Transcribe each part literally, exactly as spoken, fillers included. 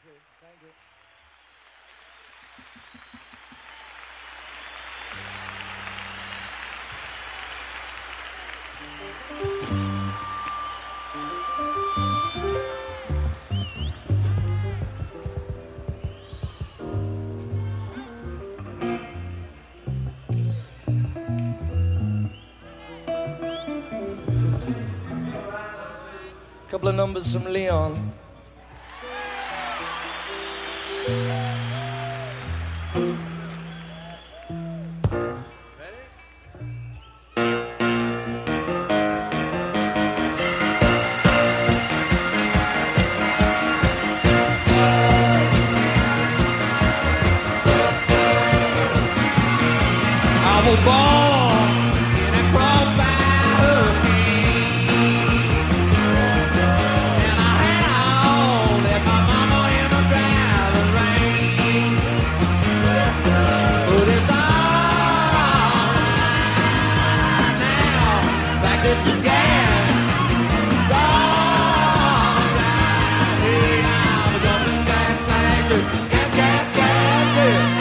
you. Thank you. Couple of numbers from Leon. I was born in a crossfire hurricane, and I had left my mama in the driving rain. But it's all right now, back to the gas. It's all right, hey, I'm jumping back like this. Gas, gas, gas, yeah.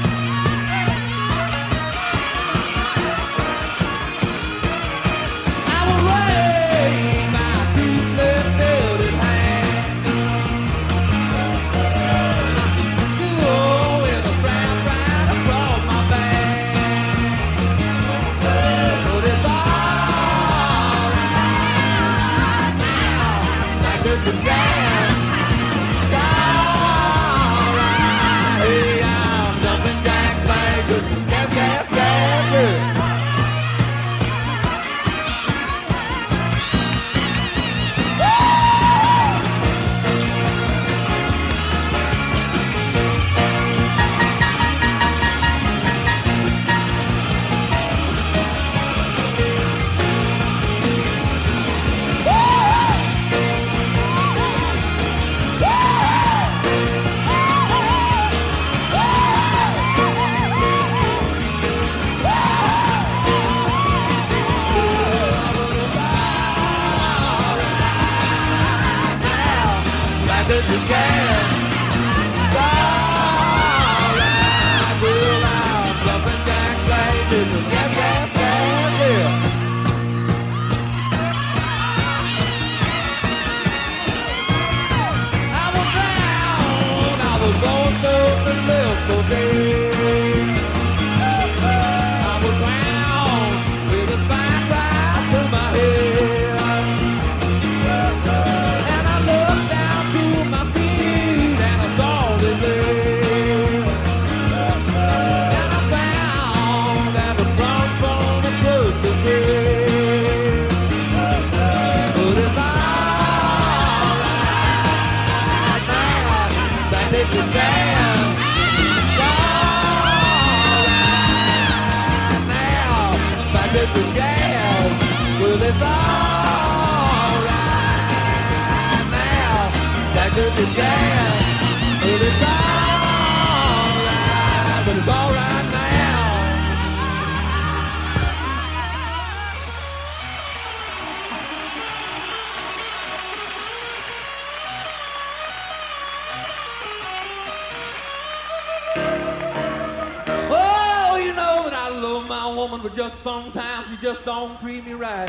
But just sometimes you just don't treat me right.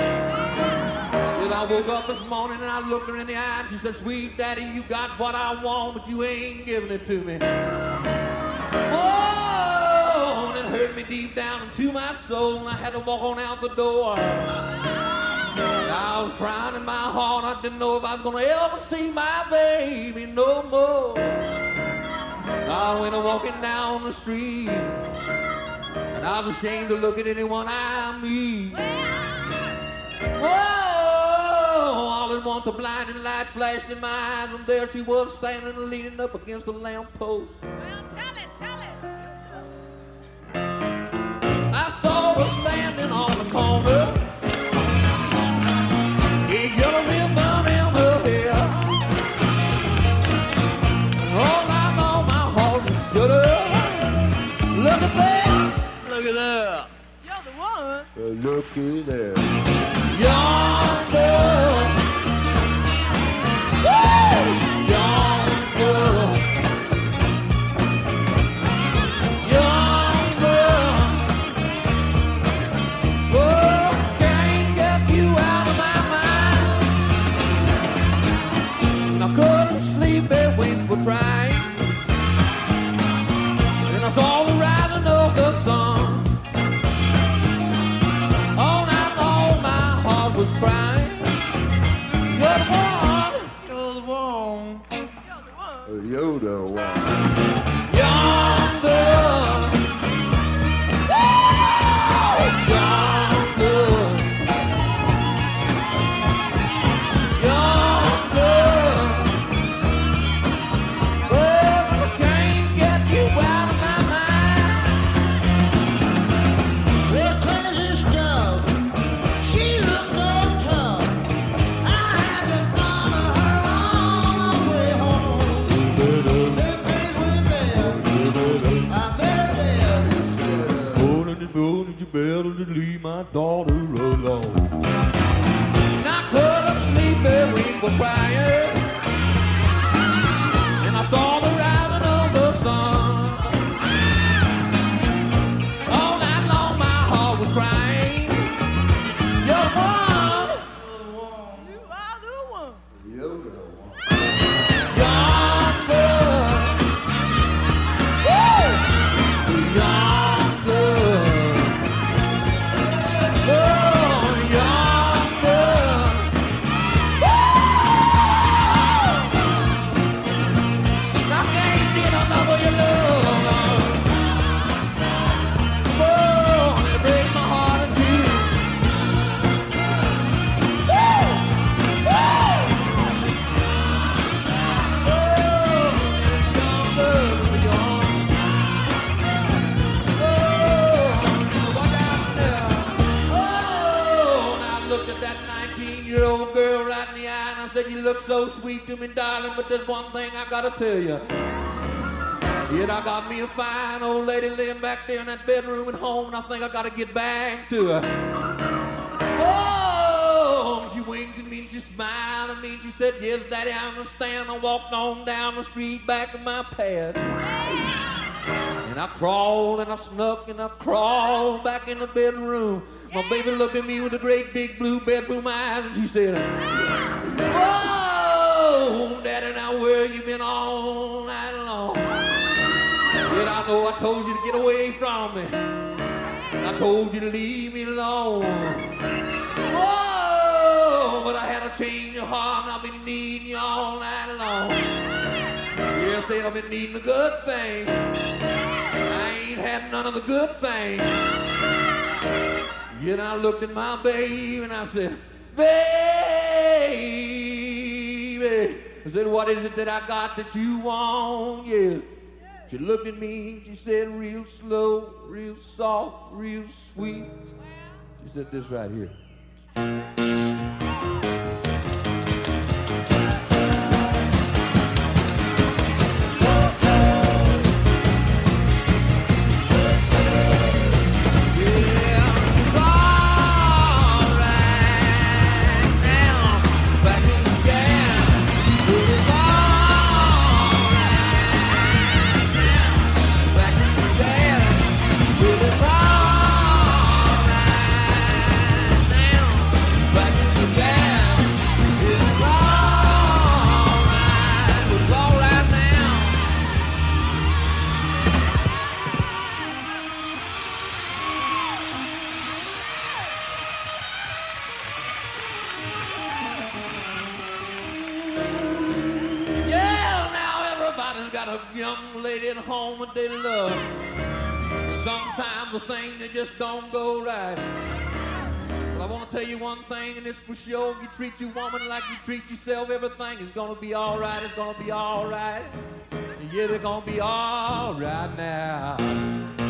Then I woke up this morning and I looked her in the eye and she said, "Sweet daddy, you got what I want, but you ain't giving it to me." Oh, and it hurt me deep down into my soul, and I had to walk on out the door. I was crying in my heart. I didn't know if I was gonna ever see my baby no more. I went walking down the street, and I was ashamed to look at anyone I meet. Whoa! All at once a blinding light flashed in my eyes, and there she was standing leaning up against the lamppost. Well, tell it, tell it. I saw her standing on the corner, a yellow ribbon in her hair. All night long my heart was stood up. Look at that! Look at that! You're the one. Uh, looky there. Young girl. Woo! Young girl. sleepy wings were crying, and I saw the rising of the sun. All night long my heart was crying. You're the one, you're the one, You're the one. You're the one. yonder, yonder, yonder. Well, I can't get you out of my mind. Well, crazy stuff. She looks so tough. I had to follow her all the way home. That place we met, I bet there instead. Oh, did you, oh, did you better to leave my daughter alone? And I couldn't sleep and we were crying, and I saw the rising of the sun. All night long my heart was crying. You're the one, You are the one. You're the one. yonder, woo, yonder, oh, yonder, woo. I can't get enough of your love. Oh, you break my heart in two. Woo, woo. Looked at that nineteen-year-old girl right in the eye and I said, you look so sweet to me, darling, but there's one thing I gotta tell you. Yet I got me a fine old lady laying back there in that bedroom at home, and I think I gotta get back to her. Oh, she winked at me and she smiled at me and she said, yes, Daddy, I understand. I walked on down the street back to my pad. And I crawled and I snuck and I crawled back in the bedroom. My baby looked at me with the great big blue bedroom eyes and she said, whoa, Daddy, now where you been all night long? Yet I know I told you to get away from me. I told you to leave me alone. Whoa, but I had a change of heart and I've been needing you all night long. Yes, said I've been needing a good thing. I ain't had none of the good things. Yet I looked at my baby and I said, baby. I said, what is it that I got that you want? Yeah. She looked at me and she said, real slow, real soft, real sweet. She said this right here. Young lady at home that they love. And sometimes the things they just don't go right. But I want to tell you one thing, and it's for sure. If you treat your woman like you treat yourself, everything is going to be all right. It's going to be all right. And yeah, it's going to be all right now.